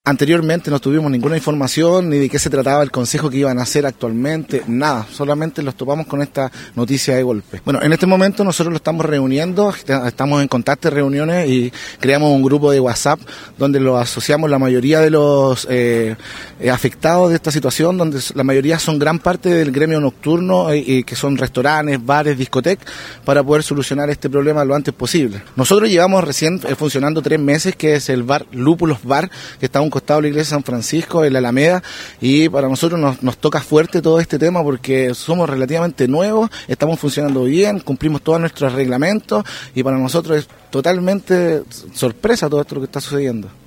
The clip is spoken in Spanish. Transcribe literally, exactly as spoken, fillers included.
Anteriormente no tuvimos ninguna información ni de qué se trataba el consejo que iban a hacer actualmente, nada, solamente los topamos con esta noticia de golpe. Bueno, en este momento nosotros lo estamos reuniendo, estamos en contacto de reuniones y creamos un grupo de WhatsApp donde lo asociamos la mayoría de los eh, afectados de esta situación, donde la mayoría son gran parte del gremio nocturno eh, y que son restaurantes, bares, discotecas, para poder solucionar este problema lo antes posible. Nosotros llevamos recién eh, funcionando tres meses, que es el bar Lúpulos Bar, que está a un costado de la iglesia de San Francisco, en la Alameda, y para nosotros nos, nos toca fuerte todo este tema porque somos relativamente nuevos, estamos funcionando bien, cumplimos todos nuestros reglamentos y para nosotros es totalmente sorpresa todo esto lo que está sucediendo.